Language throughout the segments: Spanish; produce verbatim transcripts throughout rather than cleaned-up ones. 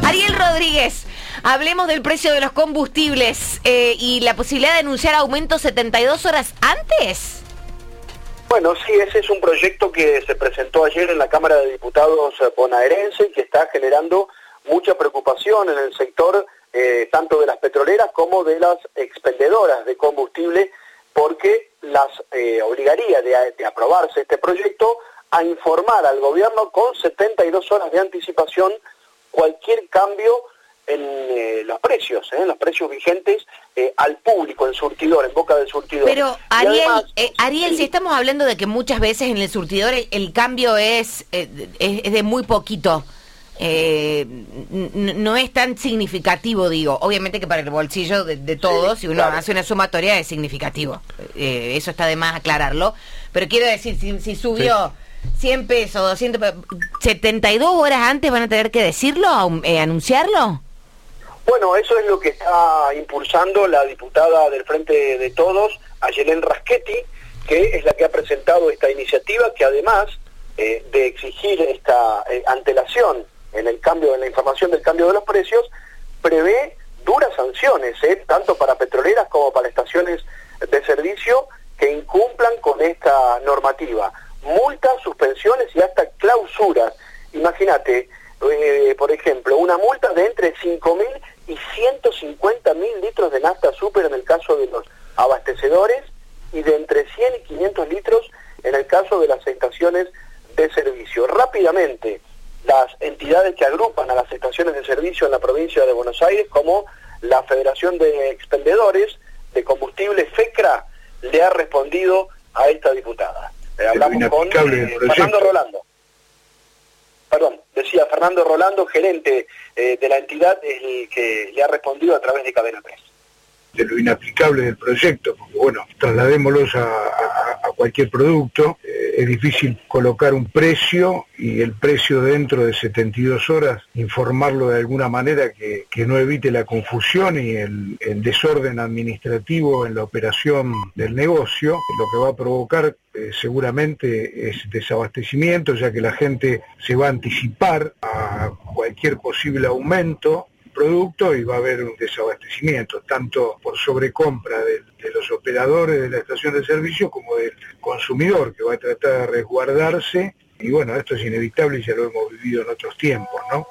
Ariel Rodríguez, hablemos del precio de los combustibles eh, y la posibilidad de anunciar aumentos setenta y dos horas antes. Bueno, sí, ese es un proyecto que se presentó ayer en la Cámara de Diputados bonaerense y que está generando mucha preocupación en el sector eh, tanto de las petroleras como de las expendedoras de combustible, porque las eh, obligaría de, de aprobarse este proyecto a informar al gobierno con setenta y dos horas de anticipación cualquier cambio en eh, los precios, eh, en los precios vigentes eh, al público, en surtidor, en boca del surtidor. Pero Ariel, además, eh, Ariel, sí. si estamos hablando de que muchas veces en el surtidor el, el cambio es, eh, es, es de muy poquito, eh, no es tan significativo, digo. Obviamente que para el bolsillo de, de todos, sí, si uno claro. hace una sumatoria, es significativo. Eh, eso está de más aclararlo. Pero quiero decir, si, si subió... Sí. cien pesos, doscientos, setenta y dos horas antes van a tener que decirlo, eh, anunciarlo. Bueno, eso es lo que está impulsando la diputada del Frente de Todos, Ayelén Raschetti, que es la que ha presentado esta iniciativa, que además eh, de exigir esta eh, antelación en el cambio, en la información del cambio de los precios, prevé duras sanciones, eh, tanto para petroleras como para estaciones de servicio que incumplan con esta normativa. Multas, suspensiones y hasta clausuras. Imagínate, eh, por ejemplo, una multa de entre cinco mil y ciento cincuenta mil litros de nafta súper en el caso de los abastecedores y de entre cien y quinientos litros en el caso de las estaciones de servicio. Rápidamente, las entidades que agrupan a las estaciones de servicio en la provincia de Buenos Aires, como la Federación de Expendedores de Combustible, FECRA, le ha respondido a esta diputada. Eh, hablamos con eh, Fernando Rolando. Perdón, decía Fernando Rolando, gerente eh, de la entidad, es el que le ha respondido a través de Cadena tres. De lo inaplicable del proyecto, porque bueno, trasladémoslos a, a, a cualquier producto, eh, es difícil colocar un precio y el precio dentro de setenta y dos horas, informarlo de alguna manera que, que no evite la confusión y el, el desorden administrativo en la operación del negocio, lo que va a provocar eh, seguramente es desabastecimiento, ya que la gente se va a anticipar a cualquier posible aumento producto y va a haber un desabastecimiento, tanto por sobrecompra de, de los operadores de la estación de servicio como del consumidor, que va a tratar de resguardarse, y bueno, esto es inevitable y ya lo hemos vivido en otros tiempos, ¿no?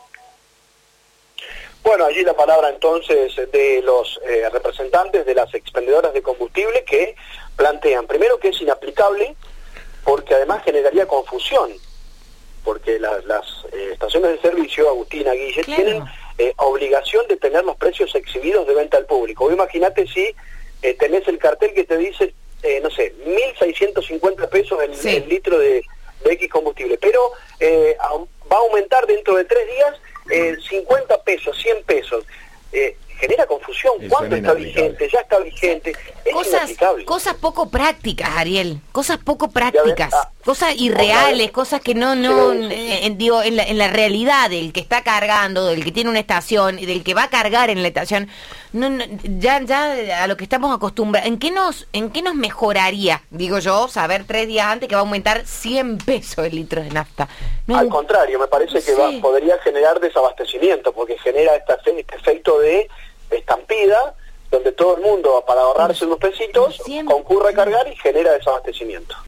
Bueno, allí la palabra entonces de los eh, representantes de las expendedoras de combustible, que plantean, primero, que es inaplicable, porque además generaría confusión, porque las, las eh, estaciones de servicio, Agustina, Guille, claro. tienen eh, obligación de tener los precios exhibidos de venta al público. Imagínate si eh, tenés el cartel que te dice, eh, no sé, mil seiscientos cincuenta pesos el, sí. el litro de, de X combustible, pero eh, a, va a aumentar dentro de tres días eh, cincuenta pesos, cien pesos. Eh, genera confusión. Eso ¿Cuándo está vigente? Ya está vigente. Es cosas, cosas poco prácticas, Ariel. Cosas poco prácticas. Ah, cosas irreales, cosas que no, no, sí, sí. Eh, digo, en la, en la realidad del que está cargando, del que tiene una estación y del que va a cargar en la estación, no, no, ya, ya a lo que estamos acostumbrados. ¿En qué nos, en qué nos mejoraría, digo yo, saber tres días antes que va a aumentar cien pesos el litro de nafta? No, Al contrario, me parece no que va, podría generar desabastecimiento, porque genera esta, este efecto de estampida, donde todo el mundo, para ahorrarse unos pesitos, concurre a cargar y genera desabastecimiento.